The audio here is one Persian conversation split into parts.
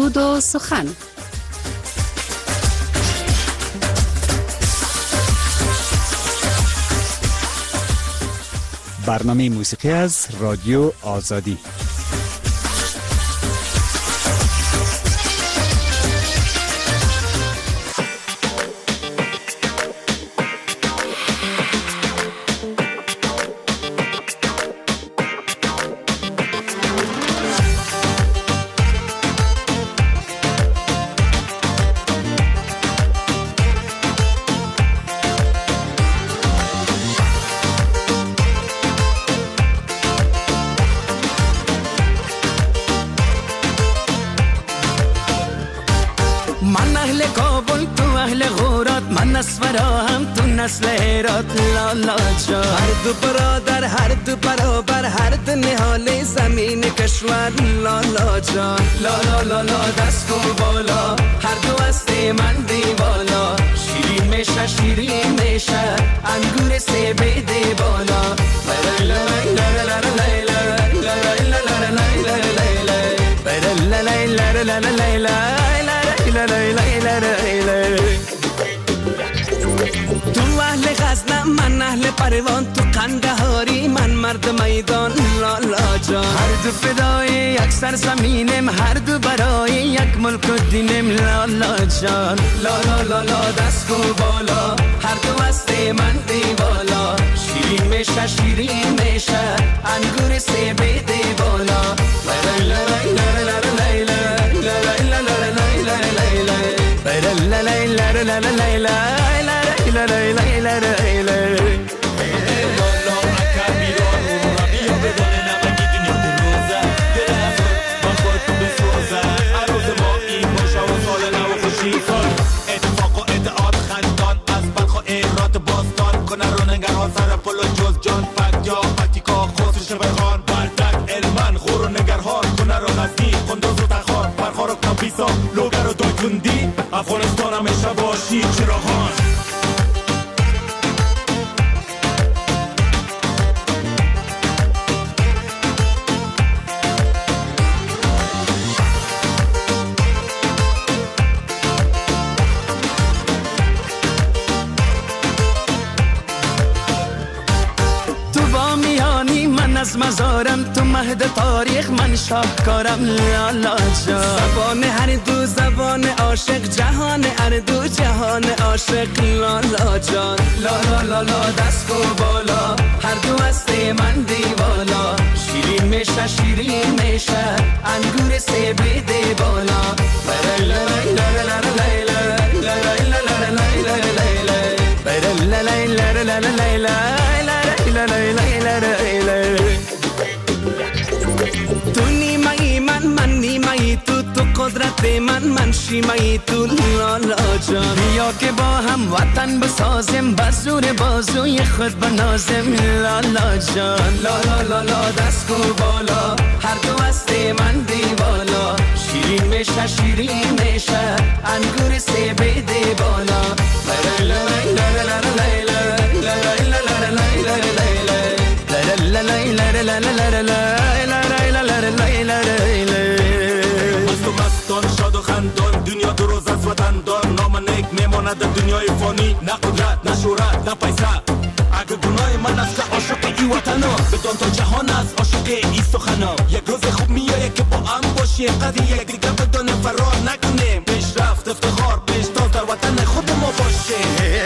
سرود و سخن. برنامه موسیقی از رادیو آزادی. هر دو برادر، هر دو برابر، هر دو نهال زمین کشور. لالا جان لالا لالا دست و بالا، هر دو است من دیوالا. شیرین میشه شیرین میشه انگور سیب دی بالا. تو اهل غزنم من اهل پروان، تو قندهاری من مرد میدان. لالا جان هر دو فدای یک سرزمینم، هر دو برای یک ملک و دینم. لالا جان لالا لالا دست و بالا، هر دو است من دیوالا. شیرین میشه شیرین میشه انگور سیب دی بالا. لوگر و دایتوندی افغانستان همیشه باشی چراغان. از مزارم تو مهد تاریخ من شاهکارم. لالا جان زبان هر دو زبان عاشق، جهان هر دو جهان عاشق. لالا جان لالا لالا دست و بالا، هر دو است من دیوالا. شیرین میشه شیرین میشه انگور سیب دی بالا. تو نیمه‌ای من نیمه‌ای تو، تو قدرت من شیمه‌ای تو. لالا جان بیا که با هم وطن بسازیم، بزور بازوی خود بنازیم. لالا جان لالا لالا دست و بالا، هر دو است من دیوالا. شیرین میشه شیرین میشه انگور سیب دی بالا. مستان شاد و خندان، دنیا دو روز از وطن دار. نام نیک میماند دنیای فانی، نه قدرت نه شهرت نه پیسه. اگه گناه من است که عاشق ای وطنا، بدان تا جهان است عاشق ای سخنا. یک روز خوب میایه که با هم باشیم، قدر یک دیگه بدان فرار نکنیم. پیشرفت افتخار پیشتاز در وطن خود ما باشیم.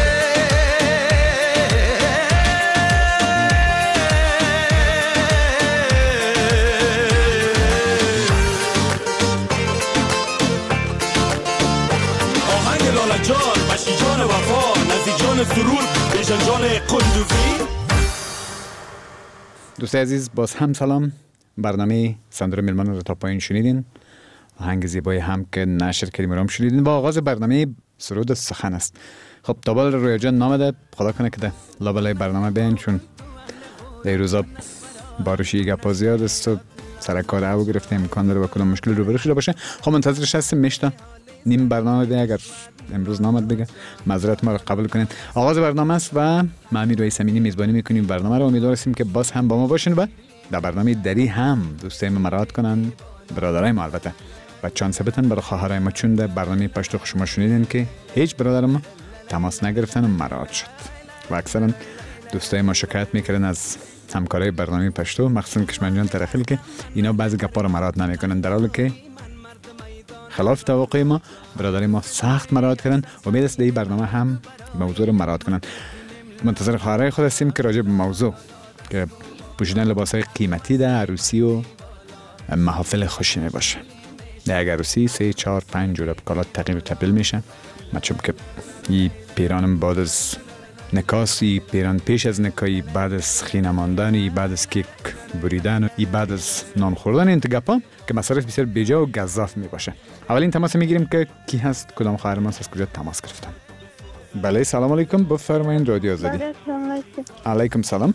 دوستای عزیز باز هم سلام. برنامه صندوق میلمان رو تا پایین شنیدین. آهنگ زیبای هم که نشر کردیم رو هم شنیدین. با آغاز برنامه سرود سخن است. خب تابال رویا جان نامده، خدا کنه که لابلای برنامه بین، چون در روزا باروشی گپا زیاد است و سرکار او گرفته، امکان داره با کدام مشکل روبرو شده باشه. خب منتظرش هستیم میشتا نیم برنامه ده، اگر امروز نامد بگه معذرت ما رو قبول کنین. آغاز برنامه است و ما امیر رئیس امینی میزبانی میکنیم برنامه رو. امیدواریم که باز هم با ما باشین و در برنامه دری هم دوستای ما مراعات کنن، برادرای ما البته، و چانس بتن برای خواهرای ما، چون در برنامه پشتو شما شنیدین که هیچ برادر ما تماس نگرفتن و مراد شد و اکثرا دوستای ما شکایت میکردن از همکارای برنامه پشتو، مخصوصا کشمن جان ترخیل، که اینا بعضی گپا رو مراد نمیکنن، در حالی که خلاف توقع ما برادرای ما سخت مراد کردن و امید است در این برنامه هم موضوع رو مراد کنن. منتظر خواهرای خود هستیم که راجع به موضوع که پوشیدن لباسای قیمتی در عروسی و محافل خوشی می باشه. در یک عروسی 3 4 5 جور کالا تغییر و تبدیل میشه. مطلب که این پیرانم بعد از نکاسی، پیران پیش از نکایی، بعد از خینه ماندن، بعد از کیک بریدن، بعد از نان خوردن، این گپا که مصارف بسیار بیجا و گزاف می باشه. اولین تماس میگیریم که کی هست، کدام خواهر ما از کجا تماس گرفتن. بله سلام علیکم، بفرمایید رادیو آزادی. علیکم سلام.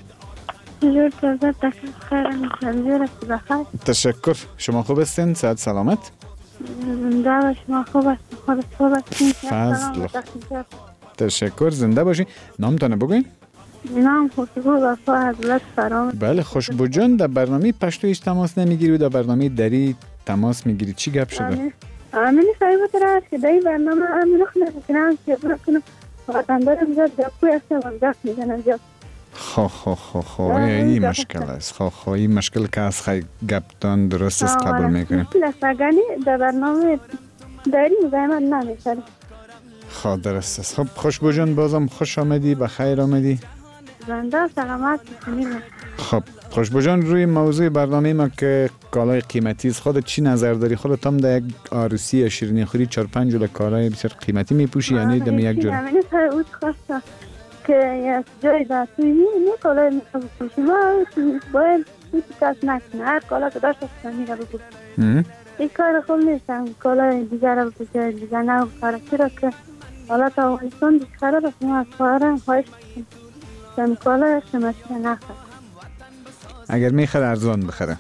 تشکر. شما خوب هستین؟ صحت سلامت؟ زنده شما خوب است. خود خوب هستین؟ فضل. تشکر. زنده باشی. نامتان بگوین؟ نام خوشبو وفا حضرت فرامد. بله خوشبو جان، در برنامه پشتو هیچ تماس نمیگیری و در برنامه دری تماس میگیری، چی گپ شده؟ آمینی صاحبت را است که در این برنامه آمینو خنکنم که برکنم وطندارم زیاد گپوی است و گپ میزنم زیاد. این مشکل است. این مشکل که از خیلی گپتان درست است قبول میکنیم. مشکل است اگرنی در برنامه داری زحمت نمیشه. درست است. خب خوشبو جان بازم خوش آمدی، بخیر آمدی. زنده سلامت باشید. خب خوشبو جان، روی موضوع برنامه ما که کالای قیمتی است، خودت چی نظر داری؟ خودت هم در یک عروسی یا شیرینی خوری 4 5 جور کالای بسیار قیمتی میپوشی یعنی دم یک جور؟ من اوت خواسته که یک جای در توی نه کالای میپوشی، ما باید هیچ کس نکنه، هر کالا که داشت استانی را بپوشی. این کار خوب نیستم، کالای دیگر را بپوشی، دیگر نه بخوره، چرا که حالا تا افغانستان دیش خراب است. ما از خواهرم خواهش کنم کالای شمشیر نخواه. اگر میخواد ارزان بخره؟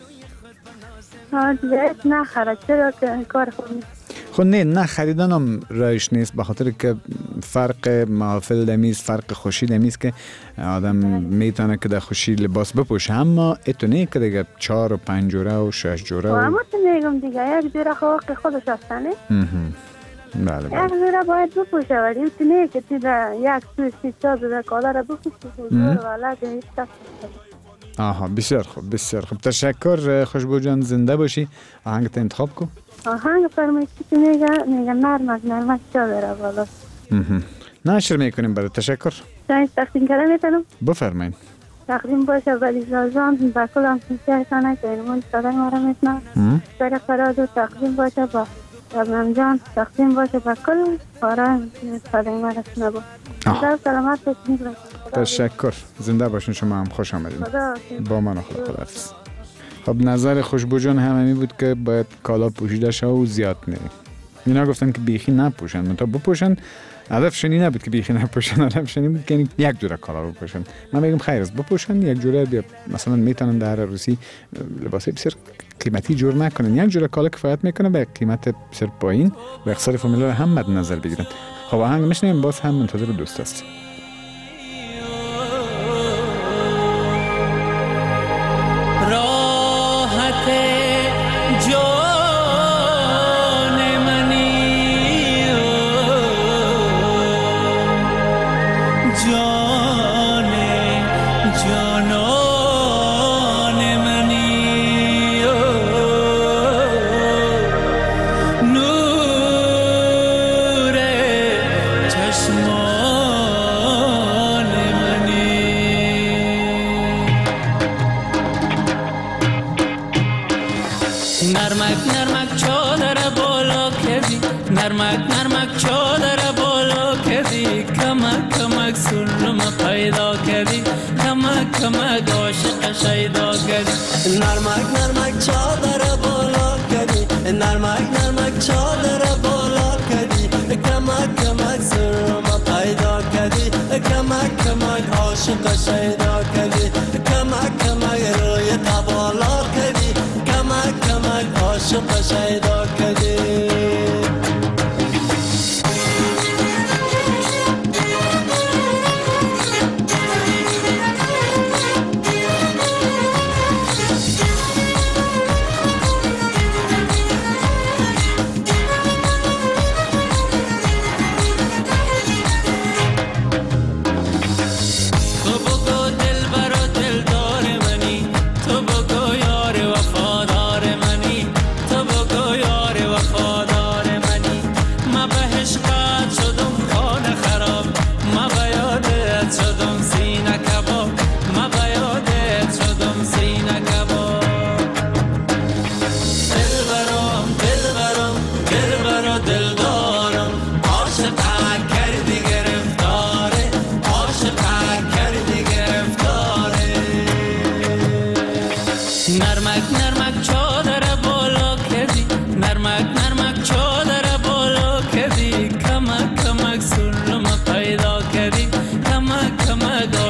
دیگه نخره، چرا که کار خوب نیست. خب نه خریدن هم رایش نیست، به خاطر که فرق محافل دمیز، فرق خوشی دمیز که آدم میتونه که در خوشی لباس بپوشه، اما اتونه که دیگه 4 و 5 جوره و 6 جوره اما تو میگم دیگه یک جوره خواهد خودش هستنه. بله یک جوره باید بپوشه، ولی اتونه که تو در یک سوی 3 جوره کالا را بپوشه جوره والا که هیچ کس نستنه. بسیار خوب. تشکر خوشبو جان، زنده باشی. آهنگت انتخاب کن. آهنگ فرمایشی که میگه نرمک چادر بالا. نشر میکنیم برای. تشکر. تقدیم کردن میتونم؟ بفرمایید. تقدیم باشه ولی زازان با کل هم سیستانه که ایرمان صدای ما را میتونم. سر فرادو تقدیم باشه با ربنم جان، تقدیم باشه با کل کارا صدای ما را سنبا. سلامت باشید. تشکر. زنده باشین. شما هم خوش آمدید. با من خدا حافظ. خب نظر خوشبو جان همین بود که باید کالا پوشیده شه و زیاد نه. اینا گفتن که بیخی نپوشن، منتها بپوشن. هدفشون این نبود که بیخی نپوشن، هدفشون این بود که یک جوره کالا بپوشن. من میگم خیر است بپوشن یک جوره، بیا مثلا میتونن در عروسی لباس بسیار قیمتی جور نکنن، یک جوره کالا کفایت میکنه به قیمت بسیار پایین و اقتصاد فامیلی رو هم مد نظر بگیرن. خب آهنگ میشنیم، باز هم منتظر دوست هستیم. نرمک چادر بالا کردی، نرمک چادر بالا کردی، کمک سلم پیدا کردی، کمک عاشق شیدا کردی. نرمک چادر بالا کردی، نرمک چادر بالا کردی، کمک سلم پیدا کردی، کمک عاشق شیدا کردی، کمک روی بالا کردی، کمک عاشق شیدا کردی.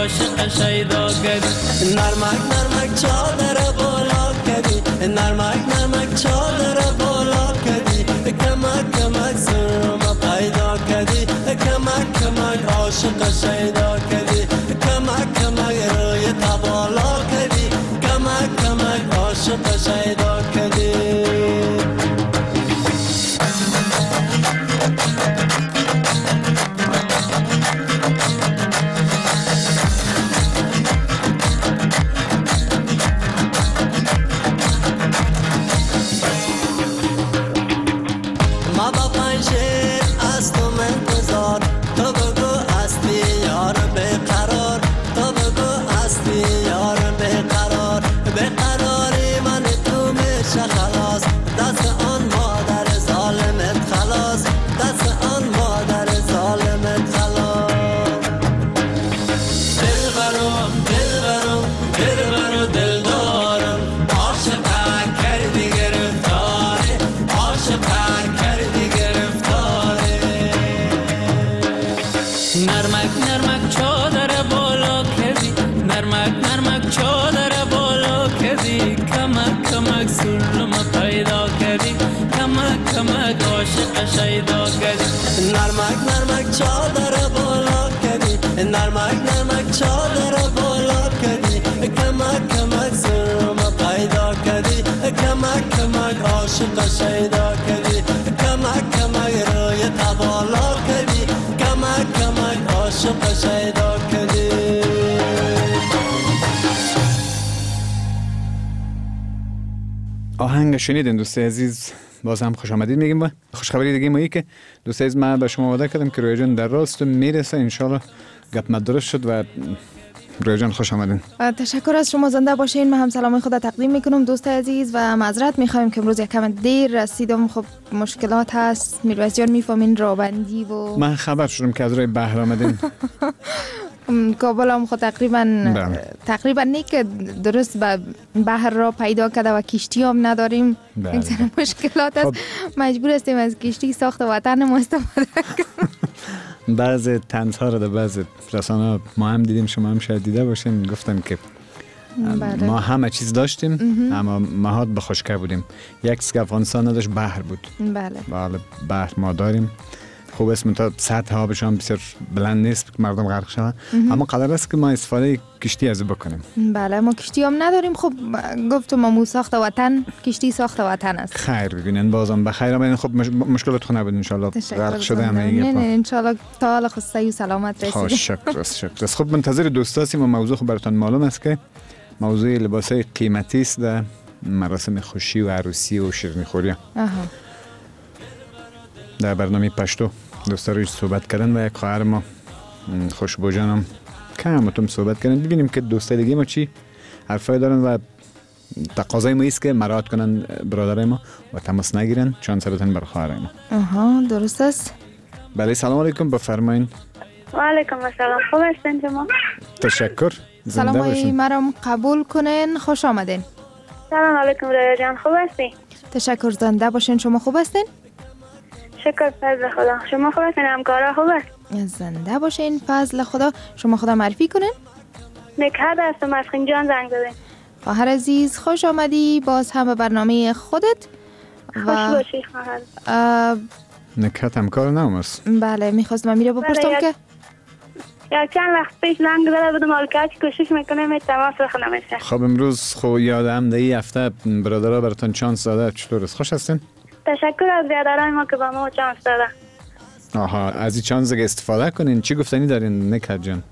عاشق شیدا کردی نرمک نرمک چادر بالا کردی نرمک نرمک چادر بالا کردی کمک کمک سرم پیدا کردی کمک کمک عاشق شیدا کردی کمک کمک روی تبالا کردی کمک کمک عاشق شیدا کردی شیدا کردی نرمک نرمک چادر بالا کردی نرمک نرمک چادر بالا کردی کمک کمک سرم پیدا کردی کمک کمک عاشق شیدا کردی کمک کمک روی تبالا کردی کمک کمک عاشق شیدا کردی. آهنگ شنیدین دوستای عزیز، باز هم خوش آمدید میگیم. با خوشخبری دیگه ما که دوستای عزیز من به شما وعده کردم که رویا جان در راست میرسه ان شاء الله. گپ درست شد و رویا جان خوش آمدین. تشکر از شما، زنده باشین. من هم سلام خود تقدیم میکنم دوستای عزیز و معذرت میخوایم که امروز یکم دیر رسیدم. خب مشکلات هست، میرویس جان میفهمین، رابندی و من خبر شدم که از روی بحر آمدین. کابل هم خود تقریبا نه که درست به بحر را پیدا کرده و کشتی هم نداریم. یک سر مشکلات است. مجبور هستیم از کشتی ساخت وطن ما استفاده کنیم. بعضی طنزها را در بعضی رسانه ما هم دیدیم، شما هم شاید دیده باشین، گفتن که ما همه چیز داشتیم اما مهات به خشکی بودیم. یک که افغانستان نداشت بحر بود. بله بحر ما داریم. خوب است تا سطح آبش هم بسیار بلند نیست که مردم غرق شوند، اما قدر است که ما استفاده کشتی از بکنیم. بله ما کشتی هم نداریم. خب گفتم ما ساخت وطن، کشتی ساخت وطن است. خیر ببینین بازم بخیر آمدین. خب مشکلات خود نبود ان شاء الله. غرق شده همه نه ان شاء الله تا حال خسته و سلامت رسیدید. شکر. خب منتظر دوست هستیم و موضوع خب براتون معلوم است که موضوع لباسای قیمتی است در مراسم خوشی و عروسی و شیرینیخوری. در برنامه پشتو دوستا روی صحبت کردن و یک خواهر ما خوشبو جانم کمتون صحبت کردن. ببینیم که دوستا دیگه ما چی حرفای دارن و تقاضای ما ایست که مراعات کنن برادرای ما و تماس نگیرن، چانس بدن بر خواهرای ما. درست است. بله سلام علیکم، بفرمایین. و علیکم السلام. خوب هستین شما؟ تشکر. سلامای مرام قبول کنین. خوش آمدین. سلام علیکم رویا جان، خوب هستی؟ تشکر، زنده باشین. شما خوب هستین؟ شکر فضل خدا. شما خوب هستین؟ همکارا خوب است؟ زنده باشین. فضل خدا. شما خدا معرفی کنین. نکهت هستم از خینجان زنگ زدین. خواهر عزیز خوش آمدی باز هم به برنامه خودت. خوش باشی خواهر. نکهت همکار نام است. بله میخواستم میره بپرسم که یک چند وقت پیش زنگ زده بودم حالا که کوشش میکنم تماس بخونم. خب امروز خو یادم ده این هفته برادرها براتون چانس داده. چطور است؟ خوش هستین؟ تشکر از برادرای ما که با ما چانس داده. از این چانس استفاده کنین. چی گفتنی دارین نکهت جان؟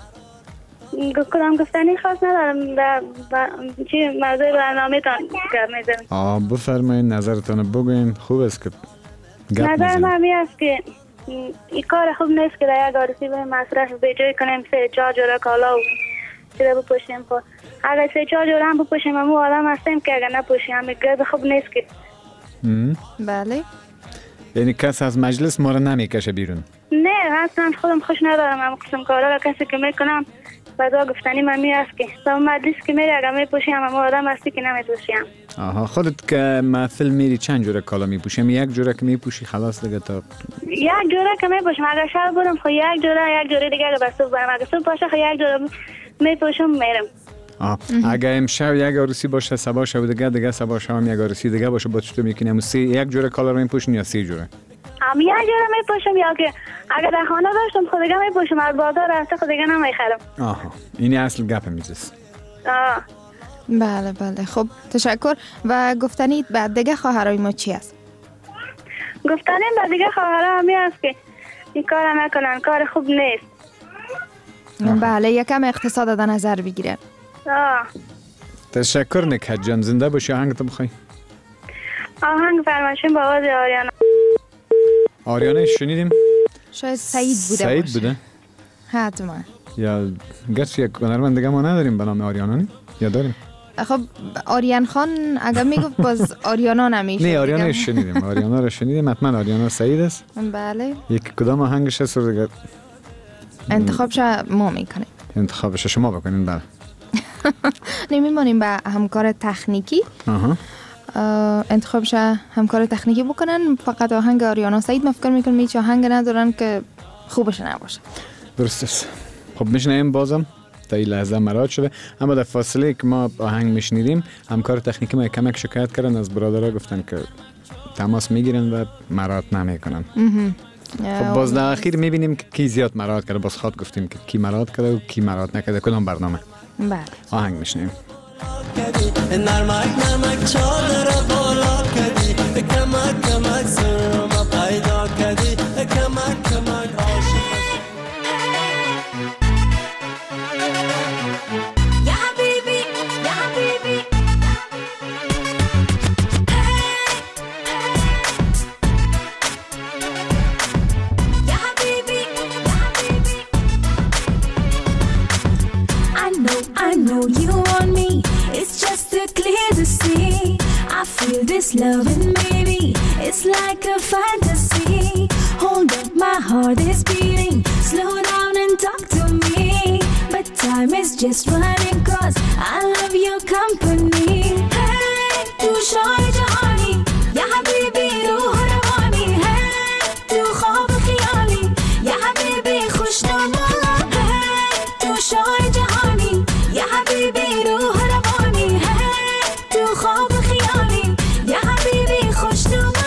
گفتنی خاص ندارم. چی موضوع برنامه تان گپ میزنیم؟ بفرمایین نظرتون بگوین. خوب است که نظر من می است که این کار خوب نیست که در یک عروسی به مصرف به جای کنیم 3-4 جوره کالا و چیزا بپوشیم. خب اگر 3-4 جوره هم بپوشیم همون آدم هستیم که اگر نپوشیم همین گرد خوب نیست که. بله یعنی کس از مجلس ما رو نمیکشه بیرون؟ نه اصلا خودم خوش ندارم هم قسم کارا را کسی که میکنم بعدا گفتنی من می است که تا مجلس که میره اگر میپوشیم همون آدم هستی که نمیپوشیم. آها. خودت که محفل میری چند جوره کالا میپوشی؟ یک جوره که میپوشی خلاص دیگه تا یک جوره که میپوشم. اگر شب برم خب یک جوره دیگه اگر صبح برم اگر صبح باشه خب یک جوره میپوشم میرم. اگه امشب یک عروسی باشه صبح شب دیگه صبح شب هم یک عروسی دیگه باشه با چطور میکنیم؟ یک جوره کالا رو میپوشین یا 3 جوره؟ یک جوره میپوشم یا که اگر در خانه داشتم خود دیگه میپوشم، از بازار رفته خود دیگه نمیخرم. آها اینی اصل گپ میزست. بله بله. خب تشکر. و گفتنید بعد دیگه خواهرای ما چی است؟ گفتنیم بعد دیگه خواهرها همی است که این کار میکنن، کار خوب نیست. بله یکم اقتصاد در نظر بگیرن. تشکر نکهت جان، زنده باشی. آهنگ تو بخوای؟ آهنگ فرمایشین با آواز آریانا. آریانا شنیدیم؟ شاید سعید بوده. سعید بوده؟ حتما. یا گرچه یک هنرمند دیگه ما نداریم به نام آریانا نی؟ یا داریم؟ خب آریان خان اگر میگفت باز آریانا نمیشه. نه آریانا شنیدیم. آریانا رو شنیدیم. حتما آریانا سعید است. بله. یک کدام آهنگش هست دیگه؟ انتخابش ما میکنیم. انتخابش شما بکنین. بله. نمیمانیم به همکار تکنیکی. انتخابش همکار تکنیکی بکنن. فقط آهنگ آریانا سعید ما فکر میکنم هیچ آهنگ ندارن که خوبش نباشه. درست است. خب میشنیم بازم تا این لحظه مراد شده، اما در فاصله که ما آهنگ میشنیدیم همکار تکنیکی ما کمک شکایت کردن از برادرها، گفتن که تماس میگیرن و مراد نمیکنن. خب باز در اخیر میبینیم که کی زیاد مراد کرده. باز خود گفتیم که کی مراد کرده و کی مراد نکرده کدام برنامه. بله. آهنگ میشنیم. نرمک چادر بالا کردی، کمک سرما پیدا کردی، کمک عاشق یا حبیبی I know you want me. It's just too clear to see. I feel this loving, baby. It's like a fantasy. Hold up, my heart is beating. Slow down and talk to me. But time is just running 'cause I love your company. Hey, tu shoy jahani, ya habibi ruh rawani. Hey, tu khab khiyali, ya habibi khushnama. Hey, tu shoy jahani, ya habibi ruh rawani. Hey, tu khab khiyali, ya habibi khushnama.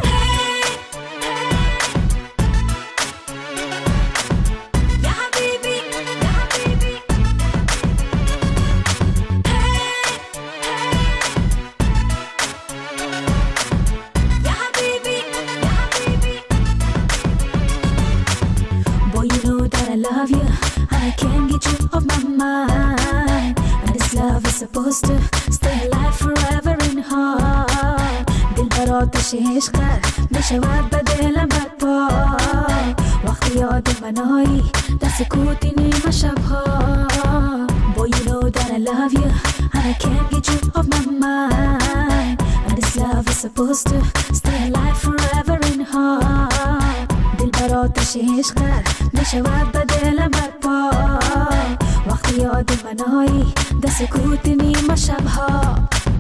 Love you, I can't get you off my mind. And this love is supposed to stay alive forever in heart. دل براتش عشقت بشود به دلم برپا. وقتی یاد منایی در سکوتی نیمه شبها. Boy you know that I love you and I can't get you off my mind. And this love is supposed to stay alive forever in heart. دل براتش عشقت بشود به دلم برپا. وقتی یاد منایی در سکوت نیمه شبها.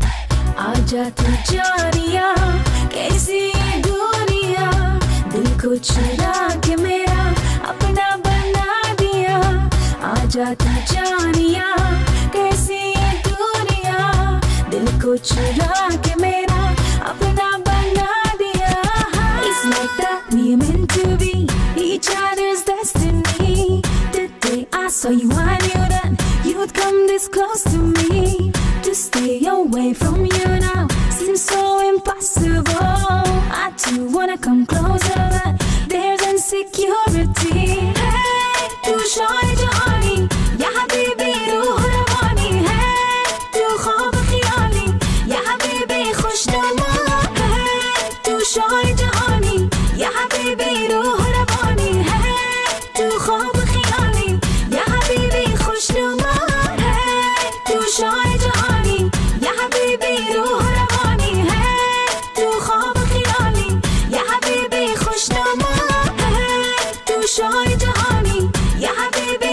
आजा तू जानिया कैसी दुनिया दिल को चुरा के मेरा अपना बना दिया. आजा तू जानिया कैसी दुनिया दिल को चुरा के मेरा अपना बना दिया. It's like that we are meant to be each other's destiny. Today I saw you, I knew that you'd come this close to me. To stay away from you now seems so impossible. I too wanna come closer but there's insecurity. Hey, tu shoy jahani, ya habibi ruh rawani. Hey, tu khab khiyali, ya habibi khushnama. Hey, tu shoy jahani, ya habibi ruh rawani. Hey, tu khab khiyali, ya habibi khushnama. Hey, tu shoy jahani, ya habibi ruh rawani. Hey, tu khab khiyali, ya habibi khushnama. Hey, tu shoy jahani, ya habibi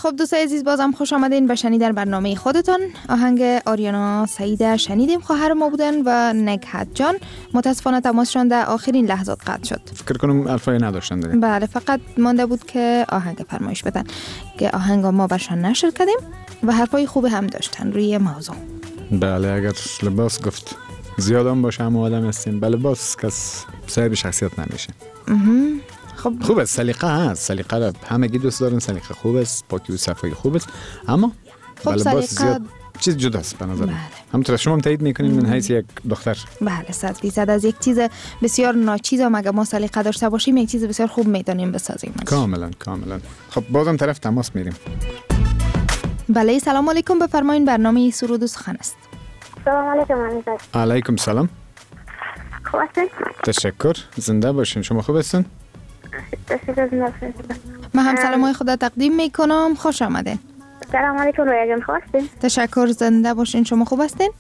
خب دوستای عزیز بازم خوش آمدین به شنیدن برنامه خودتان. آهنگ آریانا سعیده شنیدیم، خواهر ما بودن و نکهت جان. متاسفانه تماسشان در آخرین لحظات قطع شد. فکر کنم الفای نداشتن دیگه. بله فقط مانده بود که آهنگ فرمایش بدن که آهنگ ما برشان نشر کردیم و حرفای خوب هم داشتن روی موضوع. بله اگر لباس گفت زیاد هم باشه هم آدم هستیم، بله لباس کس صاحب شخصیت نمیشه. خب خوب است، سلیقه هست، سلیقه را همگی دوست دارن، سلیقه خوب است، پاکی و صفایی خوب است، اما خب لباس زیاد چیز جداست به نظر. همونطور شما هم تایید میکنین من حیث یک دختر. بله 100% از یک چیز بسیار ناچیز هم اگه ما سلیقه داشته باشیم یک چیز بسیار خوب میتونیم بسازیم. کاملا. خب بازم طرف تماس میریم. بله سلام علیکم، بفرمایید برنامه سرود و سخن است. سلام علیکم. علیکم سلام. خوب هستین؟ تشکر، زنده باشین. شما خوب هستین؟ من هم سلامای خدا تقدیم میکنم، خوش آمدین. سلام علیکم رویا جان، خوب هستین؟ تشکر، زنده باشین. شما خوب هستین؟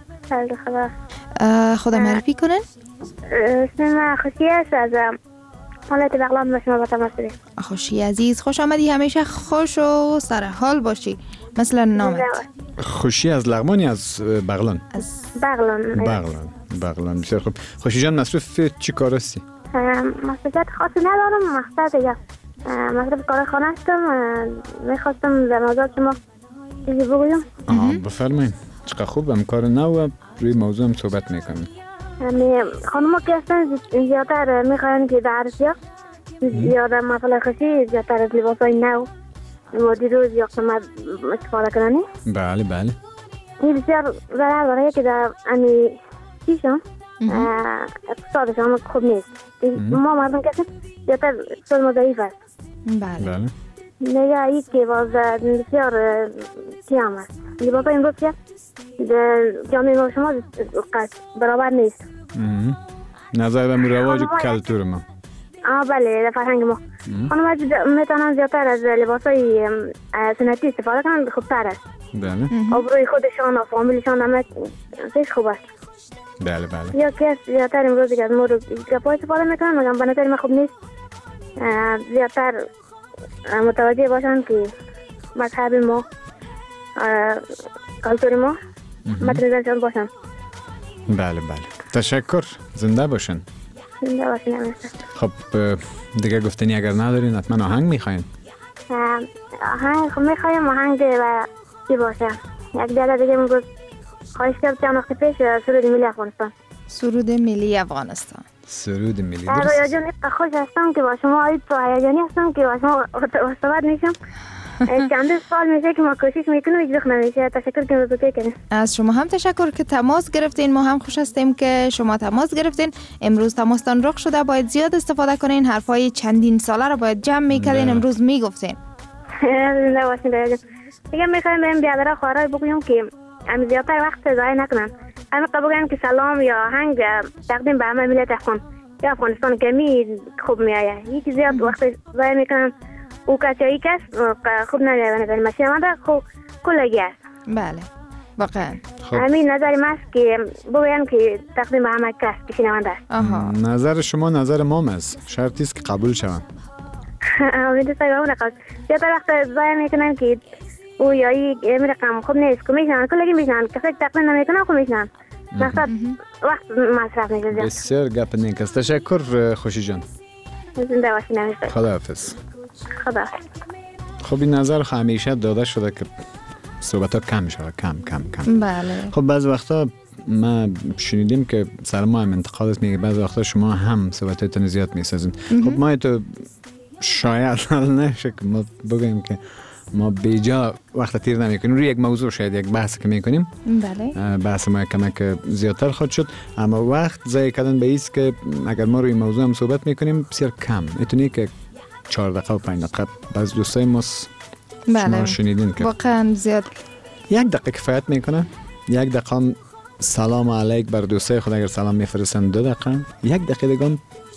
خدا معرفی کنین. اسم من خوشی است، از حالت بغلان به شما تماس داریم. خوشی عزیز، خوش آمدی، همیشه خوش و سر حال باشی مثل نامت. خوشی از لغمانی از بغلان؟ از بغلان بسیار خوب. خوشی جان مصروف چی کار هستی؟ مصروفیت خاصی ندارم، مقصد دیگه مصروف کار خانه هستم. میخواستم در موضوع شما چیزی بگویم. بفرمایید. چقدر خوب، هم کار نو روی موضوع هم صحبت میکنیم. خانوما که هستن زیادتر میخواین که در عرصه یا در محفل خوشی زیادتر از لباسای نو مدی روز یا قسمت استفاده کننی. بله این بسیار ضرر داره که در چیشون اقتصادشان خوب نیست. ما مردم کسیم زیادتر اقتصاد ما ضعیف است. بله نگه ای که باز بسیار کیام است. لباس های امروز که جامعه ما شما برابر نیست. نظر به رواج کلتور ما. بله فرهنگ ما. خانم میتونن زیادتر از لباس های سنتی استفاده کنن، خوبتر است. بله آبروی خودشان و فامیلشان همه چیز خوب است. بله یا کس زیادتر امروز که از ما رو گپای استفاده میکنن، مگم به نظر من خوب نیست. زیادتر متوجه باشن که مذهب ما کلتور ما متنظرشان باشن. بله تشکر، زنده باشن. خب دیگه گفتنی اگر ندارین حتما آهنگ میخواین؟ آهنگ خب میخوایم آهنگ و چی باشه. یک دیگه میگوز خواهش کرد چند وقت پیش سرود ملی افغانستان. سرود ملی افغانستان. سرود ملی رویا جان خوش هستم که با شما آید تو هیجانی هستم که با شما صحبت میشم. چند سال میشه که ما کوشش میکنیم هیچ وقت نمیشه. تشکر که مزوکه کنیم. از شما هم تشکر که تماس گرفتین. ما هم خوش هستیم که شما تماس گرفتین. امروز تماستان رخ شده، باید زیاد استفاده کنین. حرفای چندین ساله رو باید جمع میکردین، امروز میگفتین. زنده باشین رویا جان. دیگه میخوایم بریم بیادر خوارای بگویم که هم زیادتر وقت ضایع نکنن. همه بگویم که سلام یا آهنگ تقدیم به همه ملت افغان یا افغانستان کمی خوب میآید. یکی زیاد وقت ضایع میکنن. او کچایی کس خوب نمیاد نظر ماشین آمده خوب کلگی است. بله واقعا همین نظر ما است که بگویم که تقدیم به همه کس که شنونده است. نظر شما نظر ما است، شرطی است که قبول شوند. امید سایه نقاط زیادتر وقت ضایع میکنن که او یا این رقم خوب نیست که میشنن کلگی میشنن کسی تقدیم نمیکنن خوب میشنن مقصد وقت مصرف میشه. بسیار گپ نیک است. تشکر خوشی جان. زنده باشین. همیشه خداحافظ. خدا. خب این نظر همیشه داده شده که صحبت ها کم شده، کم. بله. خب بعض وقتا ما شنیدیم که سر ما هم انتقادت میگه بعض وقتا شما هم صحبتاتون زیاد میسازین. خب ما تو شاید نشه که ما بگیم که ما بیجا وقت تیر نمیکنیم روی یک موضوع، شاید یک بحث که میکنیم. بله. بحث ما کمک زیادتر خود شد، اما وقت ضایع کردن به ایست که اگر ما روی موضوع هم صحبت میکنیم بسیار کم میتونی که 4 دقیقه و 5 دقیقه. بعض دوستای ما شما شنیدین که واقعا زیاد 1 دقیقه کفایت میکنه. 1 دقیقه سلام علیک بر دوستای خود اگر سلام میفرستن 2 دقیقه، 1 دقیقه دیگه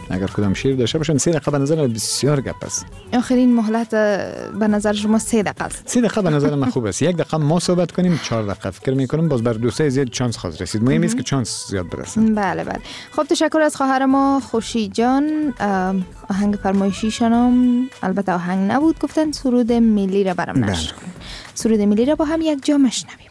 اگر کدام شعر داشته باشن 3 دقیقه به نظر بسیار گپ است. آخرین مهلت به نظر شما 3 دقیقه است. 3 دقیقه به نظر من خوب است. 1 دقیقه ما صحبت کنیم، 4 دقیقه فکر میکنم باز بر دوستای زیاد چانس خواهد رسید. مهم است که چانس زیاد برسه. بله بله. خب تشکر از خواهر ما خورشید جان. آهنگ فرمایشیشانم البته آهنگ نبود، گفتن سرود ملی را برام نشر کن. سرود ملی را با هم یک جا مشنویم.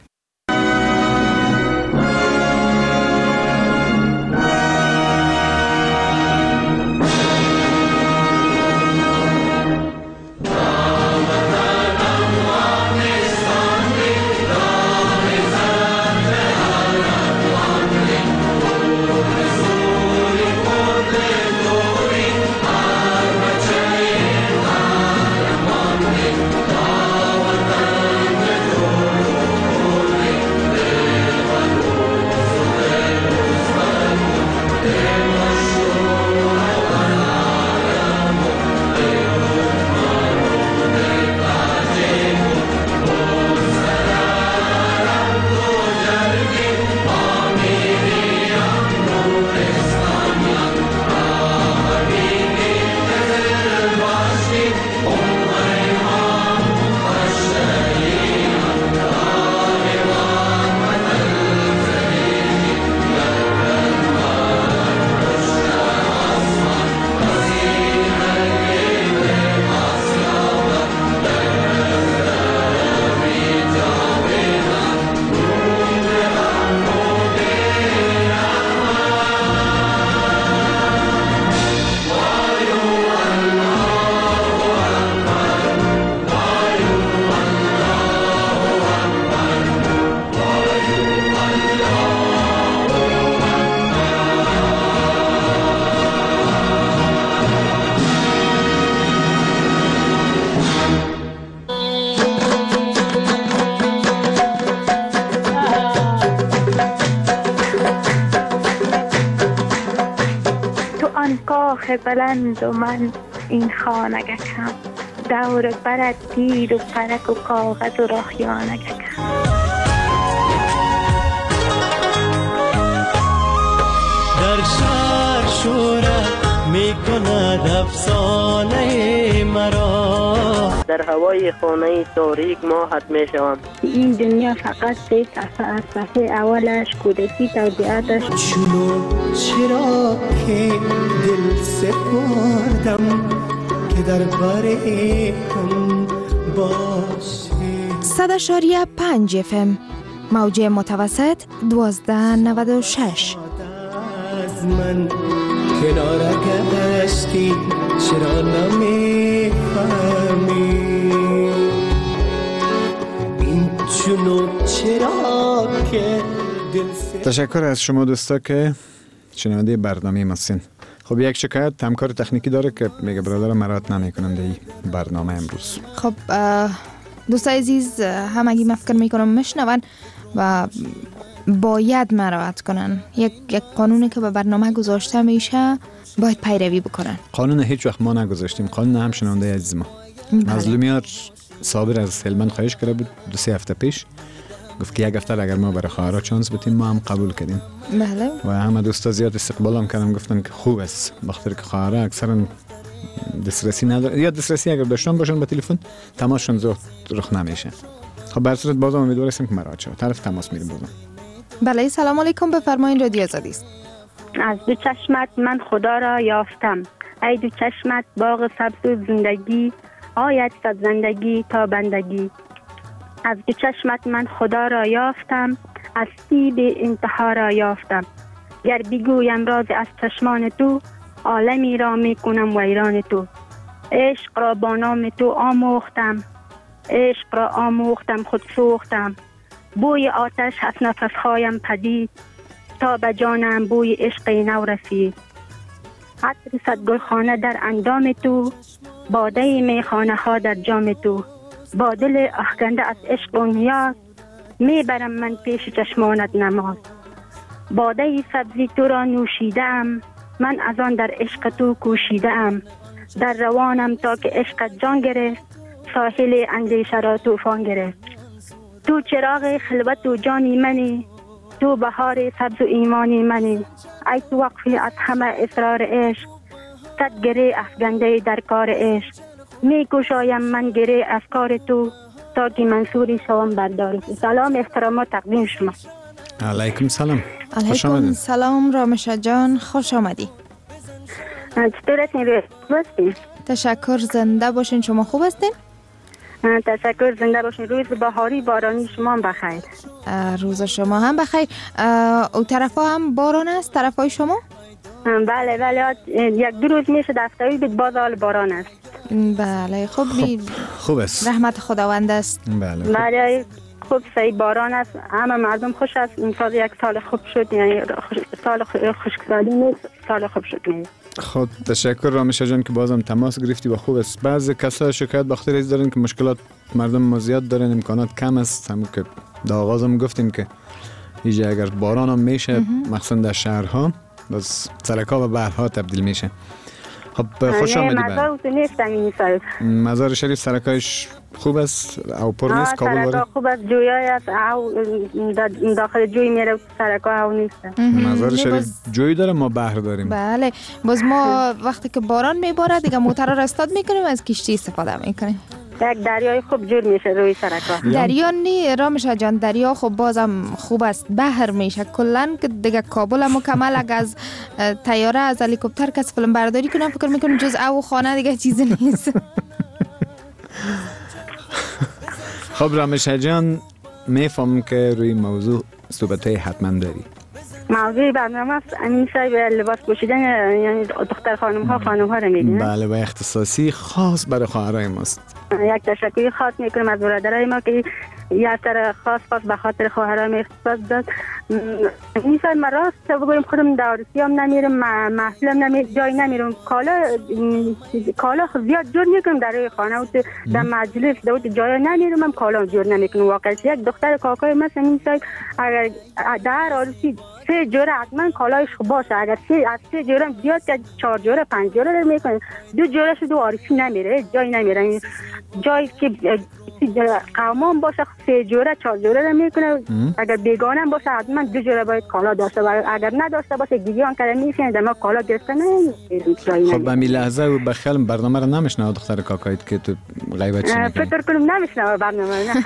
بلند و من این خانگکم، دور برد دید و فرک و کاغذ و راهیانگکم. در شهر شورت می کند افسانه مرا، در هوای خانه تاریک ماهت می شوم. این دنیا فقط 3 صفحه از صفحه اولش کودکی توضیحاتش. چونو چرا که دل سپردم که در بر هم باشه. 100.5 FM موج متوسط 1296. از من کنار گشتی چرا نمیفهمی این چونو چرا که دل تشکر از شما دوستا که شنونده برنامه ماستین. خب یک شکایت همکار تکنیکی داره که میگه برادرم مرات نمیکنم در این برنامه امروز. خب دوستای عزیز همگی مفکر میکنم مشنون و باید مراعات کنن. یک قانونی که به برنامه گذاشته میشه باید پیروی بکنن. قانون هیچ وقت ما نگذاشتیم، قانون هم شنونده عزیز ما. مظلومیار صابر از هلمند خواهش کرده بود 2-3 هفته پیش، گفت که 1 هفته اگر ما برای خواهرها چانس بدیم ما هم قبول کردیم. بله. و همه دوستا زیاد استقبال هم کردن، گفتن که خوب است، بخاطر که خواهرها اکثرا دسترسی نداره، یا دسترسی اگر داشتن باشن با تلفن تماسشون زود رخ نمیشه. خب بر صورت بازم امیدوار هستیم که مراعات شه. طرف تماس میریم بازم. بله سلام علیکم، بفرمایید رادیو آزادی است. از دو چشمت من خدا را یافتم، ای دو چشمت باغ سبز و زندگی، آید صد زندگی تا بندگی. از دو چشمت من خدا را یافتم، از سیب انتها را یافتم. گر بگویم راز از چشمان تو، عالمی را میکنم ویران تو. عشق را با نام تو آموختم، عشق را آموختم خود سوختم. بوی آتش از نفسهایم پدید، تا به جانم بوی عشق نو رسید. عطر صد گلخانه در اندام تو، باده میخانه ها در جام تو. با دل افکنده از عشق و نیاز، میبرم من پیش چشمانت نماز. باده سبزی تو را نوشیدم، من از آن در عشق تو کوشیدم. در روانم تا که عشقت جان گرفت، ساحل اندیشه را طوفان گرفت. تو چراغ خلوت و جانی منی، تو بهار سبز و ایمانی منی. ای تو وقفی از همه اسرار عشق، صد گره افگنده در کار عشق. می گشایم من گره از کار تو تا که منصوری شوم بردار. سلام احترامات تقدیم شما. علیکم سلام. علیکم سلام رامشا جان، خوش آمدی. چطور هستین؟ تشکر، زنده باشین. شما خوب هستین؟ تشکر، زنده باشین. روز بهاری بارانی شما هم بخیر. روز شما هم بخیر. او طرفا هم باران است؟ طرفای شما؟ بله بله، یک دو روز میشه دفتری بود، باز حال باران است. بله خوب. خوب است، رحمت خداوند است. بله خوب، صحیح باران است، همه مردم خوش است. امسال یک سال خوب شد، یعنی سال خشکسالی نیست، سال خوب شد. خب تشکر رامشا جان که بازم تماس گرفتی و خوب است. بعضی کسا شکایت بخاطر از دارن که مشکلات مردم ما زیاد دارن، امکانات کم است. همون که در آغاز هم گفتیم که اینجا اگر باران هم میشه مخصوصا در شهرها، بس سرکا و بحرها تبدیل میشه. خب خوش آمدی. مزار شریف سرکایش خوب است او پر نیست؟ کابل سرکا خوب است، جویای است او داخل جوی میره، سرکا او نیست. مزار شریف جوی داره، ما بحر داریم. بله، باز ما وقتی که باران میباره دیگه موتر را استاد میکنیم، از کشتی استفاده میکنیم. یک دریای خوب جور میشه روی سرکا. دریا نی رامشا جان، دریا خب بازم خوب است، بحر میشه کلن که دیگه کابل مکمل اگه از طیاره از هلیکوپتر کس فیلم برداری کنم فکر میکنم جز او خانه دیگه چیزی نیست. خب رامشا جان، میفهم که روی موضوع صحبتای حتما داری. موضوع برنامه است همیشه به لباس پوشیدن، یعنی دختر خانم ها رو میبینن. بله، و اختصاصی خاص برای خواهرای ماست. یک تشکری خاص میکنم از برادرای ما که یک اثر خاص به خاطر خواهرام اختصاص داد. میشه من راست بگویم خودم در عروسی هم نمیرم، محفلم نمیرم، جای نمیرم، کالا زیاد جور میکنم در روی خانه و در مجلس در جای نمیرم، هم کالا جور نمیکنم. واقعا یک دختر کاکای مثلا میشه اگر در عروسی 3 جوره حتما کالایش باشه، اگر از 3 جوره زیاد که 4 جوره 5 جوره میکنه، 2 جوره شو دو عروسی نمیره، جای نمیره. جایی که قوام باشه 3 جوره 4 جوره رو میکنه. اگر بیگانه باشه حتما 2 جوره باید کالا داشته باشه، اگر نداشته باشه گیگیان کرده میشین دما کالا گرفته نمیره. خب همین لحظه و بخیل برنامه رو نمیشنوه دختر کاکایت که تو غیبت چی میکنی؟ فکر کنم نمیشنوه برنامه. نه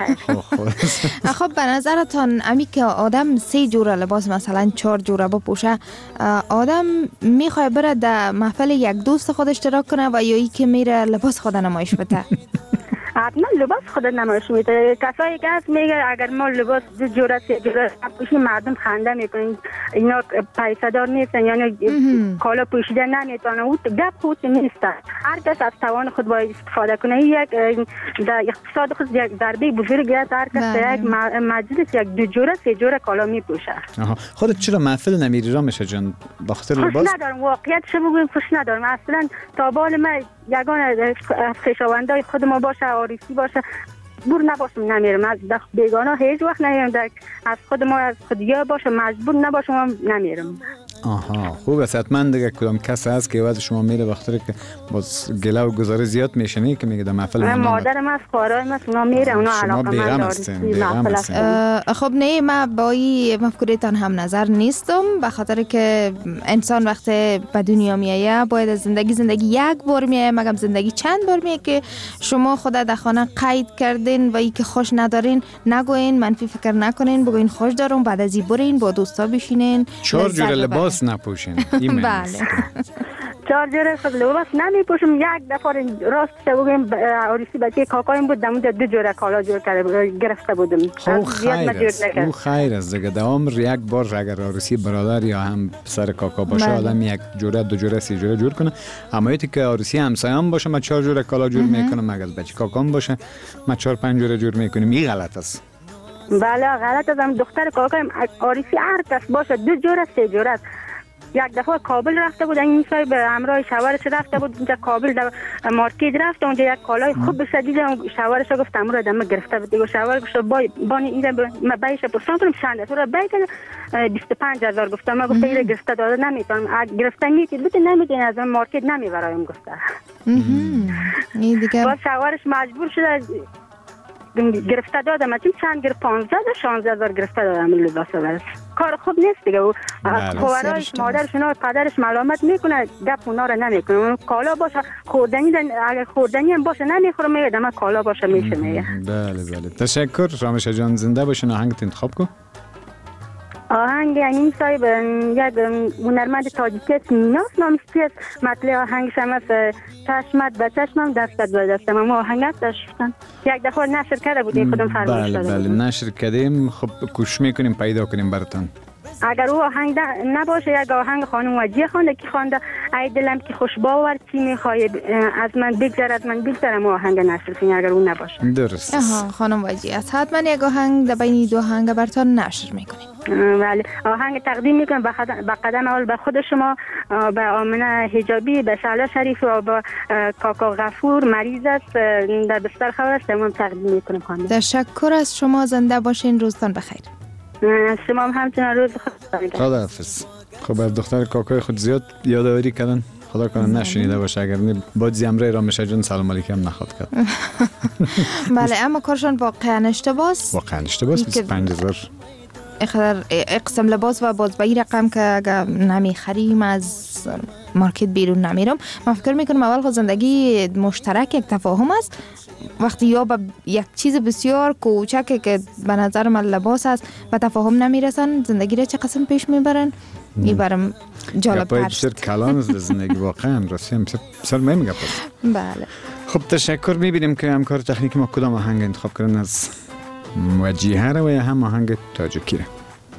خب به نظرتان امی که آدم 3 جوره لباس مثلا 4 جوره بپوشه، آدم میخواد بره در محفل یک دوست خود اشتراک کنه و یا ای که میره لباس خود نمایش بده؟ حتما لباس خود نمایش میده. کسایی که هست میگه اگر ما لباس 2 جوره 3 جوره پوشیم مردم خنده میکنن، اینا پیسه دار نیستن، یعنی کالا پوشیده نمیتونن. او گپ خود نیست، هر کس از توان خود باید استفاده کنه. یک در اقتصاد خود یک ضربه بزرگ است، هر کس یک مجلس 1 2 جوره 3 جوره کالا میپوشه. خودت چرا محفل نمیری رامشا جان؟ بخاطر لباس؟ خوش ندارم، واقعیت شو بگویم خوش ندارم. اصلا تا بال من یگان خویشاوندای خود ما باشه، عارفی باشه، مجبور نباشم نمیرم. از بیگانه هیچ وقت نمیرم. از خود ما از خودیا باشه مجبور نباشم نمیرم. آها خوب است. حتما دیگه کدام کس هست که واسه شما میره بخاطر که باز گله و گزاره زیاد میشنی که میگه در محفل مادرم از خواهرای من اونا میره، اونا علاقه هستن. خب نه، من با این مفکورتان هم نظر نیستم، به خاطر که انسان وقتی به دنیا میایه باید از زندگی یک بار میایه، مگم زندگی چند بار میایه که شما خود در خانه قید کردین و ای که خوش ندارین نگوین، منفی فکر نکنین، بگوین خوش دارم، بعد از این برین با دوستا بشینین 4 جوره لباس نپوشین. بله 4 جوره خود لباس نمیپوشم. یک دفعه راست بگم عروسی بچه کاکایم بود، دمون 2 جوره کالا جور کرده گرفته بودم. او خیر است دیگه. در عمر یک بار اگر عروسی برادر یا هم پسر کاکا باشه آدم 1 جوره 2 جوره 3 جوره جور کنه. اما ایتی که عروسی همسایه‌ام باشه ما 4 جوره کالا جور میکنم، مگر بچه کاکام باشه ما 4 5 جوره جور میکنیم. این غلط است. بله غلط است. دختر کاکایم عروسی هر کس باشه 2 جوره 3 جوره. یک دفعه کابل رفته بود، این میسای به همراه شوهرش رفته بود اونجا کابل در مارکت رفت اونجا یک کالای خوب شدیدم شوهرش گفت امروز دم گرفته بود. دیگه شوهر گفت بانی این ما بایش پرسان کنم چند تو را بای کنه 25000 گفتم. ما گفت این گرفته داده نمیتونم، گرفته میتید بود نمیتونی از مارکت نمیبرایم گفته. این دیگه با شوهرش مجبور شده گرفته دادم. چند گرفت 15 تا 16000 گرفته دادم لباس. کار خوب نیست دیگه. خواهرایش مادرشون و پدرش ملامت میکنه، گپ اونا رو نمیکنه. کالا باشه خوردنی، اگر خوردنی هم باشه نمیخوره، میگه دم کالا باشه میشه میگه. بله تشکر رامشه جان، زنده باشین. آهنگت انتخاب کو. آهنگ این صاحب یک هنرمند تاجیکی است، میناس نامش است. مطلع آهنگش هم است چشمت به چشمم دستت به دستم. اما آهنگ داشتن یک دفعه نشر کرده بودیم خودم فرمایش دادم. بله نشر کردیم. خب کوشش میکنیم پیدا کنیم براتون. اگر او آهنگ نباشه، یک آهنگ خانم وجیه خوانده که خوانده ای دلم که خوش باور چی میخوای از من بگذر از من بگذرم، آهنگ نشر کنیم اگر اون نباشه. درست. خانم وجیه است. حتما یک آهنگ در بین دو آهنگ براتون نشر میکنیم. بله آهنگ تقدیم میکنم به قدم اول به خود شما، به آمنه حجابی، به شعله شریف و به کاکا غفور مریض است در بستر خبر است. تمام تقدیم میکنم خانم. تشکر از شما، زنده باشین، روزتان بخیر. شما هم همچنان روز بخیر. خداحافظ. خب از دختر کاکای خود زیاد یادآوری کردن، خدا کنه نشنیده باشه، اگر نه باید زمره رامشه جان سلام علیکم نخواد کرد. بله اما کارشان واقعا اشتباس. 25000 اقسام لباس و باز به این رقم که اگر نمیخریم از مارکت بیرون نمیرم. من فکر میکنم اول خود زندگی مشترک یک تفاهم است. وقتی یا به یک چیز بسیار کوچک که به نظر من لباس است و تفاهم نمیرسن، زندگی را چه قسم پیش میبرن؟ این برام جالب تر شد. کلان است زندگی واقعا راستی هم بسیار مهم گپ است. بله خب تشکر. میبینیم که همکار تکنیکی ما کدام آهنگ انتخاب کردن، از وجیه را و یا هم آهنگ تاجیکی را.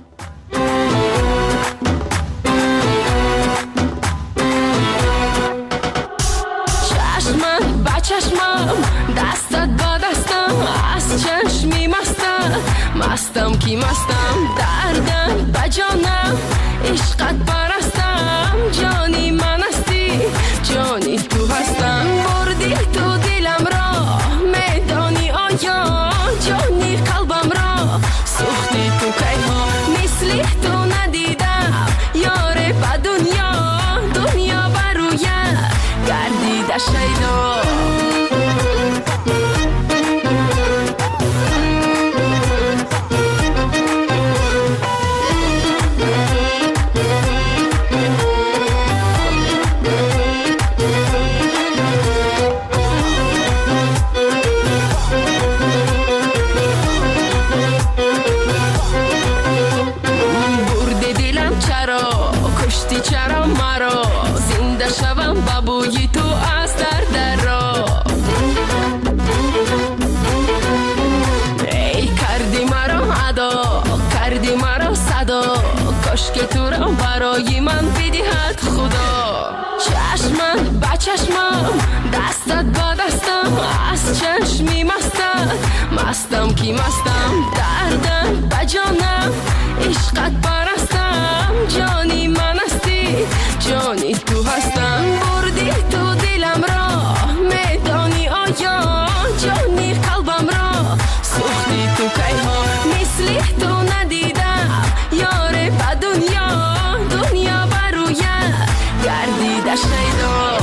چشمم با چشمم دستت با دستم، از چشمی مستم کی مستم، دردم با جانم عشقت پرستم، جانی من هستی جانی تو هستم، بردی تو دلم را میدانی آیا، جانی قلبم را سوختی تو کی ها، مثلی تو ندیدم یاره با دنیا بروی گردیده شیدا. چرا مرا زنده شوم بابوی تو از در را، ای کردی مرا ادا کردی مرا صدا، کاش که تو را برای من بدهد خدا. چشمم با چشمم دستت با دستم، از چشمی مستم کی مستم، دردم با جانم عشقت پرستم، جانی من هستی جانی تو هستم، بردی تو دلم را میدانی آیا، جانی قلبم را سوختی تو کی ها، مثلی تو ندیدم یاره با دنیا بروی گردیده شیدا.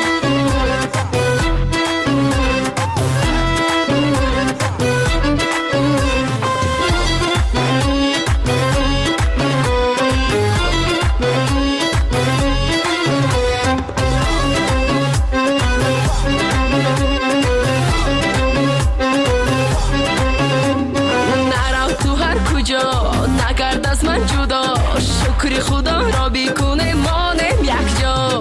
نکرد از من جدا، شکر خدا را بیکنه مانم یک جا،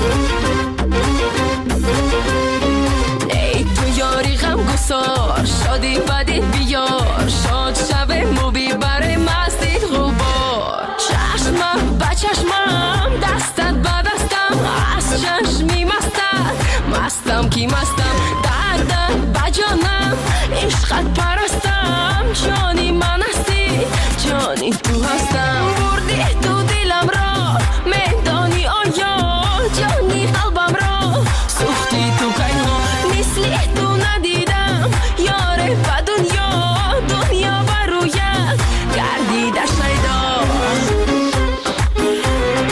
ای تو یاری غم گسار شادی بدی بیار، شاد شوه مو بیبره مستی غبار، چشمم با چشمم دستت با دستم، از چشمی مستم کی مستم، دردم با جانم عشقت پرستم، جانی من هستی جانی تو هستم، بردی تو دلم را میدانی آیا، جانی قلبم را سوختی تو کی ها، مثلی تو ندیدم یاره با دنیا بروی گردیده شیدا.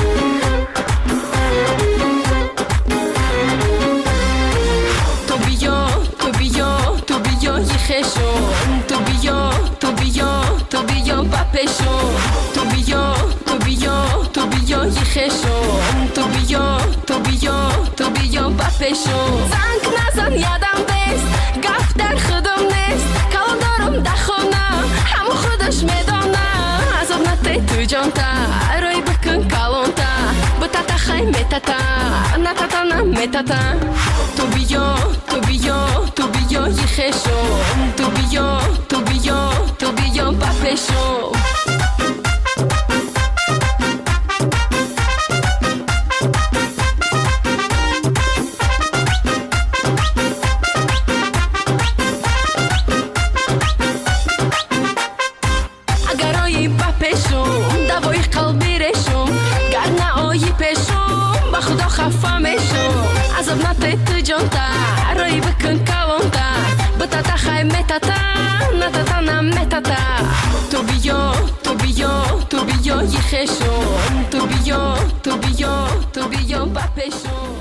خشم تو بیا تو بیا تو بیا بپشم زنگ نزن یادم بست گفت در خودم نیست کار دارم در خانه همو خودش میدانه عذاب نته تو جان تا روی بکن کلان تا بتاتا خی میتاتا نتاتا نمیتاتا تو بیا تو بیا تو بیا یه خشم تو بیا تو بیا تو بیا بپشم دوای قلبی رشم گرنه آیی پشم با خدا خفه میشم عذاب نته تو جان تا روی بکن کلان تا بتاتا خی میتاتا نتاتا نمیتاتا تو بیا تو بیا تو بیا یه خشم تو بیا تو بیا تو بیا بپشم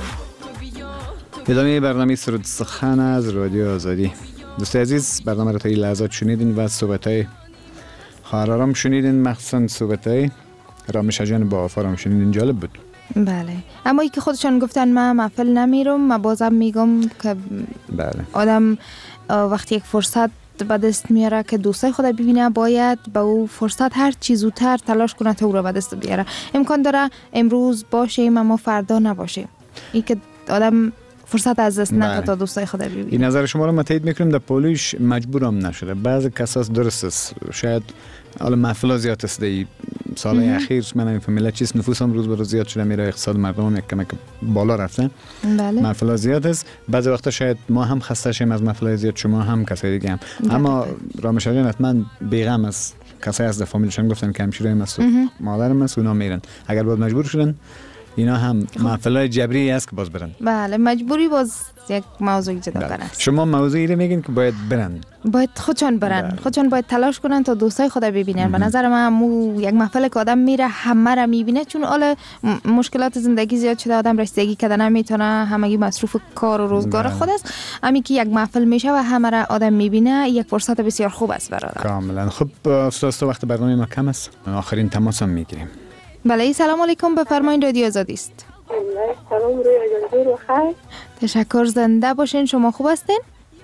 ادامه برنامه سرود سخن از رادیو آزادی. دوستای عزیز برنامه رو تا این لحظات شنیدین و صحبت‌های خواهرام شنیدین، مخصوصا صحبت‌های رامشا جان با آفارم شنیدین. جالب بود. بله، اما ای که خودشان گفتن من محفل نمیرم، من بازم میگم که بله آدم وقتی یک فرصت به دست میاره که دوستای خود ببینه باید به او فرصت هر چیز زودتر تلاش کنه تا او را به دست بیاره. امکان داره امروز باشیم اما فردا نباشیم. این که آدم فرصت از دست نده تا دوستای خود ببینه. این نظر شما رو من تایید میکنم. در پولوش مجبورم نشده. بعضی کساس درست است. شاید حالا محفل زیاد است دی سال اخیر من نمیفهمم چیز نفوسم روز به روز زیاد شده، میره اقتصاد مردم هم یک کم بالا رفته. بله. محفل زیاد است. بعضی وقتا شاید ما هم خسته شیم از محفل زیاد، شما هم کسای دیگه هم. اما رامشا جان حتما بیغم است. کسایی از فامیلشون گفتن که همشیره است، مادرم است، اونا میرن. اگر بعد مجبور شدن اینا هم محفلای جبری است که باز برن. بله، مجبوری باز یک موضوع جدا کنه. شما موضوعی رو میگین که باید برن. باید خودشان برن. خودشان باید تلاش کنن تا دوستای خود ببینن. به نظر من یک محفل که آدم میره همه را میبینه، چون حالا مشکلات زندگی زیاد شده، آدم رسیدگی کردن نمیتونه، همگی مصروف کار و روزگار خود است. امی که یک محفل میشه و همه را آدم میبینه، یک فرصت بسیار خوب است برادر. کاملا. خب استاد وقت برنامه ما کم است. آخرین تماس هم میگیریم. بله، سلام علیکم، بفرمایید رادیو آزادی است. سلام روی جان بخیر. تشکر، زنده باشین. شما خوب هستین؟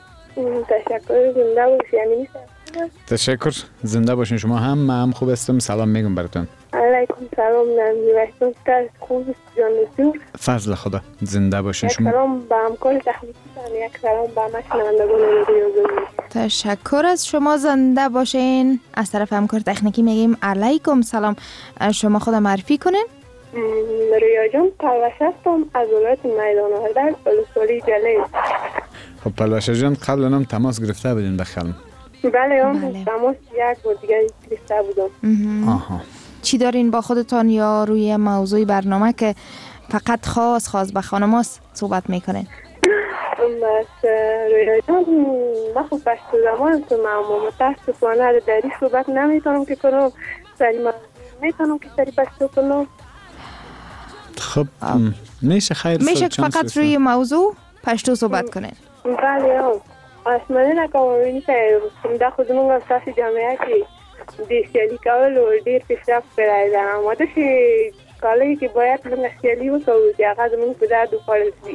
تشکر، زنده باشین. تشکر، زنده باشین. شما هم، من هم خوب هستم. سلام میگم براتون. علیکم سلام. نمی‌وستون که خوب است جان دکتر. فضل خدا. زنده باشین شما. سلام به همکار تخلیقی، یک سلام به شنوندگان رادیو آزادی. تشکر از شما، زنده باشین. از طرف همکار تکنیکی میگیم علیکم سلام. شما خود معرفی کنین. ریا جان پلوش هستم از ولایت میدان آهردر، ولسوالی جلیل. خب پلوش جان قبل هم تماس گرفته بودین بخیرم؟ بله تماس یک بار دیگه گرفته بودم. آها. چی دارین با خودتان یا روی موضوع برنامه که فقط خاص به خانماست صحبت میکنین؟ بس روی جان من خوب پشت زمان هستم، اما متاسفانه دری صحبت نمیتونم که کنم، سری میتونم که سری پشتو کنم. خب میشه خیر. میشه فقط روی موضوع پشتو صحبت کنین؟ بله اسمانه نکنم. بینی که در خودمون از ساسی جامعه که دیشیالی کول و دیر پیشرفت برایدن، اما داشتی کالایی که باید لنگشیالی و که اقا زمین پدر دو پالسی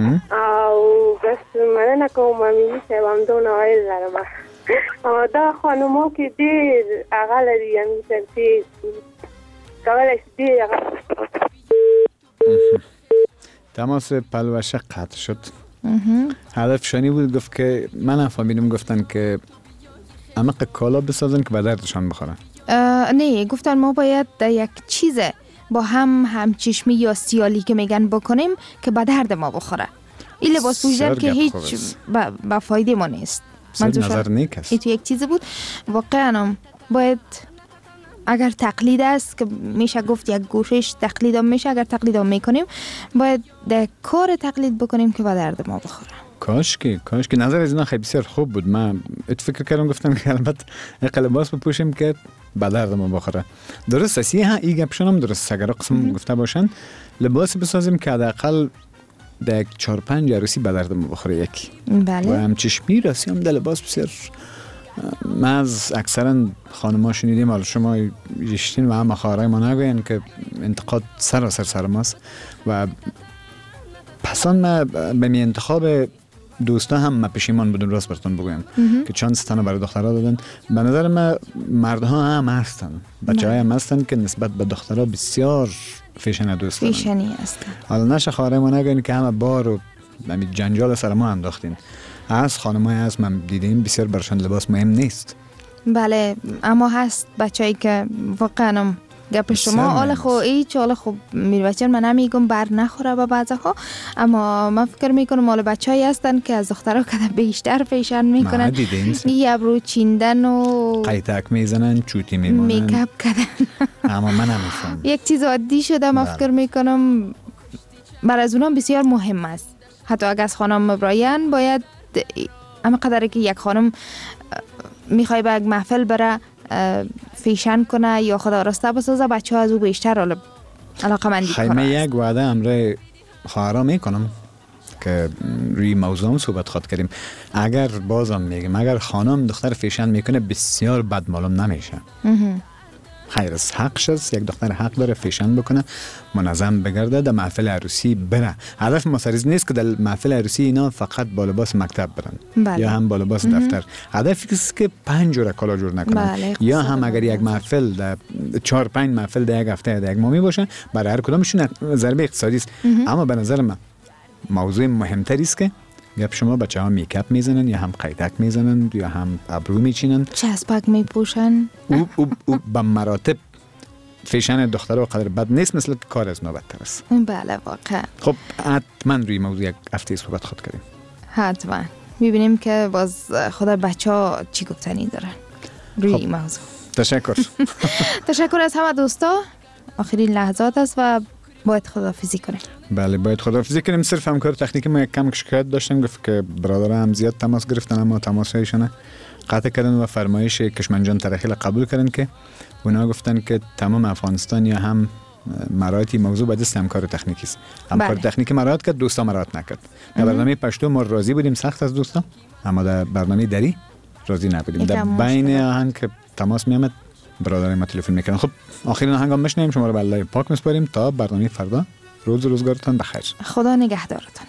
او بس منه نکنم ممینی که هم دون آیل دارم. اما دا خانمو که دیر اقا لدی همی سرسی کولش دیر اقا. تماس پلوشه قطع شد. هدف شانی بود، گفت که من هم فامیلیم گفتن که عمق کالا بسازن که به دردشان بخوره. نه، گفتن ما باید یک چیز با همچشمی یا سیالی که میگن بکنیم که به درد ما بخوره. این لباس پوشیدن که هیچ با فایده ما نیست. نظر نیک است. این تو یک چیز بود واقعا. باید اگر تقلید است که میشه گفت یک گوشش تقلید هم میشه، اگر تقلید هم میکنیم باید در کار تقلید بکنیم که به درد ما بخوره. کاش که نظر از اینا خیلی بسیار خوب بود. من فکر کردم گفتم که البته یک لباس بپوشیم که به درد ما بخوره. درست است. این گپشون هم درست. اگر قسم گفته باشن لباس بسازیم که حداقل در یک 4-5 عروسی به درد ما بخوره. یکی بله. و هم چشمی راسی هم در لباس بسیار ما از اکثرا خانم‌ها شنیدیم، حالا شما یشتین و هم خواهرای ما نگوین که انتقاد سراسر سر ماست و پسان ما به می انتخاب دوستا هم ما پشیمان بودم، راست براتون بگویم که چند ستانه برای دخترها دادن. به نظر ما مردها هم هستن، بچه‌ها هم هستن که نسبت به دخترها بسیار فیشن دوست دارن، فیشنی هستن. حالا نشه خواهرای ما نگوین که همه بار و جنجال سر ما انداختین. از خانم‌های هست من دیدیم بسیار برشان لباس مهم نیست. بله، اما هست بچه‌ای که واقعا گپ شما حال خو ایچ حال خو میربچن من نمیگم بر نخوره با بعضها، اما من فکر میکنم حال بچه‌ای هستن که از دخترها کده بیشتر فیشن میکنن، یه ابرو چیندن و قیتک میزنن، چوتی میمونن، میکاپ کردن. اما من نمیفهم یک چیز عادی شده. من فکر میکنم برای از اونها بسیار مهم است. حتی اگر از خانم مبراین باید اما قدری که یک خانم میخوای به یک محفل بره فیشن کنه یا خدا راسته بسازه، بچه ها از او بیشتر علاقه مندی کنه. خیمه یک وعده امره خواهرها میکنم که روی موضوع صحبت خواهد کردیم. اگر بازم میگم اگر خانم دختر فیشن میکنه بسیار بد معلوم نمیشه. خیر از حقش است، یک دختر حق داره فیشن بکنه، منظم بگرده، در محفل عروسی بره. هدف ما سریز نیست که در محفل عروسی اینا فقط با لباس مکتب برن. بله. یا هم با لباس دفتر. هدف است که 5 جور کالا جور نکنن. بله. یا هم اگر یک محفل در 4-5 محفل در یک هفته در یک ماه می باشه، برای هر کدامشون ضربه اقتصادی است. اما به نظر من موضوع مهمتری است که گپ شما بچه‌ها میکاپ میزنن یا هم قیتک میزنن یا هم ابرو میچینن، چسبک میپوشن. او به مراتب فیشن دخترها قدر بد نیست، مثل کار از ما بدتر است. بله واقعا. خب حتما روی موضوع یک هفته صحبت خود کردیم. حتما میبینیم که باز خدا بچه‌ها چی گفتنی دارن روی این موضوع. تشکر. تشکر از همه دوستا. آخرین لحظات است و باید خداحافظی کنیم. بله باید خداحافظی کنیم. صرف همکار تکنیکی ما یک کم شکایت داشتیم، گفت که برادرها هم زیاد تماس گرفتن اما تماسایشون قطع کردن و فرمایش کشمنجان ترخیل قبول کردن که اونا گفتن که تمام افغانستان یا هم مرایتی موضوع به دست همکار تکنیکی است. همکار تکنیکی مرایت کرد، دوستا مرایت نکرد. در برنامه پشتو ما راضی بودیم سخت از دوستا، اما در برنامه دری راضی نبودیم. در بین آهنگ که تماس میامد برادر ما تلفن میکردن. خب آخرین آهنگ هم بشنویم. شما رو به الله پاک میسپاریم تا برنامه فردا. روز و روزگارتان بخیر. خدا نگهدارتان.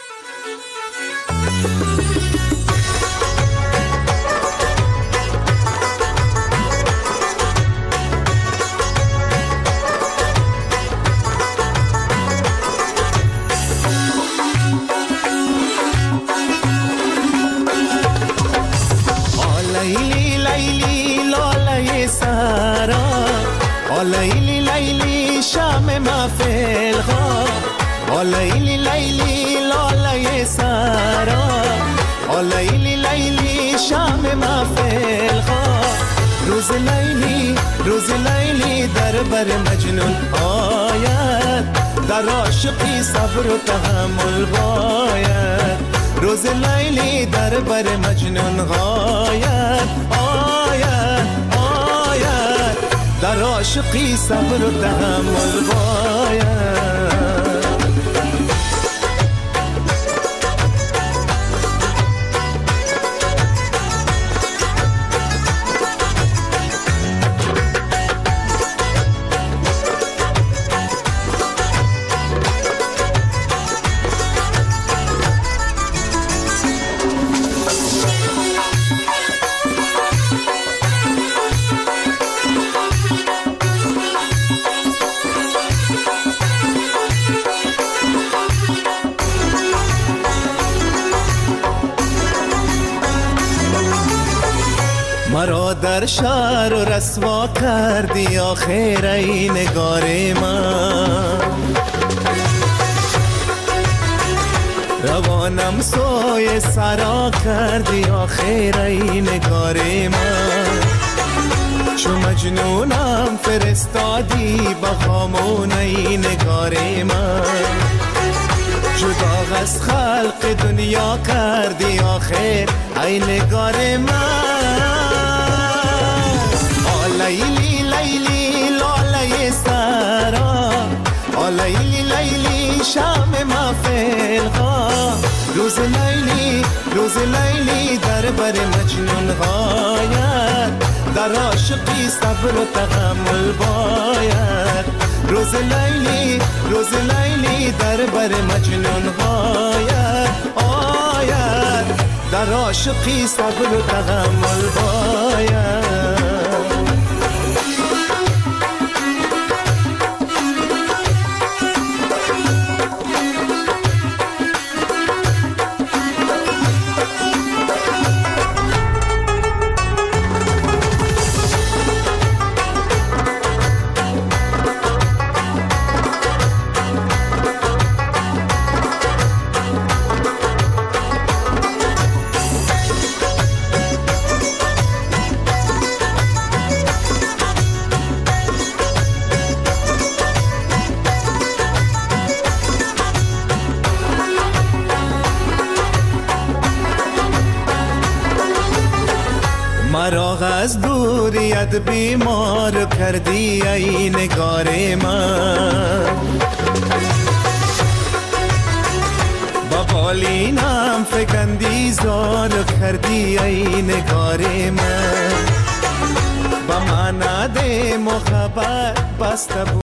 لیلی لیلی شام محفل ها، لیلی لیلی لاله سرا، لیلی لیلی شام محفل ها. روز لیلی در بر مجنون آید، در عاشقی صبر و تحمل باید. روز لیلی در بر مجنون غاید آید، در عاشقی صبر و تحمل باید. مرا در شهر و رسوا کردی آخر ای نگار من، روانم سوی سرا کردی آخر ای نگار من. چو مجنونم فرستادی با خامون ای نگار من، جدا از خلق دنیا کردی آخر ای نگار من. لیلی لیلی لاله سرا، لیلی لیلی شام محفل ها. روز لیلی در در بر مجنون غایت در عاشقی صبر و تحمل باید روز لیلی در بر مجنون غایت آید در عاشقی صبر و تحمل باید مرا از دوریت بیمار کردی ای نگار من با بالینم فکندی زار کردی ای نگار من با من نده محبت بسته